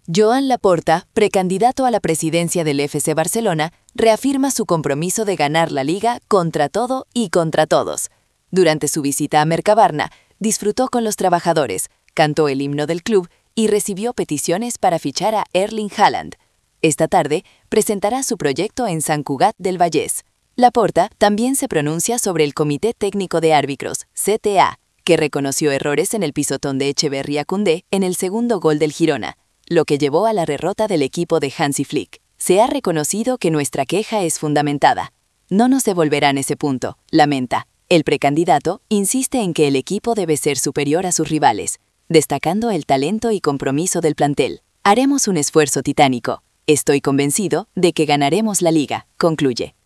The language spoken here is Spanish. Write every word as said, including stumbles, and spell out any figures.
Joan Laporta, precandidato a la presidencia del F C Barcelona, reafirma su compromiso de ganar la Liga contra todo y contra todos. Durante su visita a Mercabarna, disfrutó con los trabajadores, cantó el himno del club y recibió peticiones para fichar a Erling Haaland. Esta tarde presentará su proyecto en Sant Cugat del Vallès. Laporta también se pronuncia sobre el Comité Técnico de Árbitros, C T A, que reconoció errores en el pisotón de Echeverri a Koundé en el segundo gol del Girona, lo que llevó a la derrota del equipo de Hansi Flick. Se ha reconocido que nuestra queja es fundamentada. No nos devolverán ese punto, lamenta. El precandidato insiste en que el equipo debe ser superior a sus rivales, destacando el talento y compromiso del plantel. Haremos un esfuerzo titánico. Estoy convencido de que ganaremos la Liga, concluye.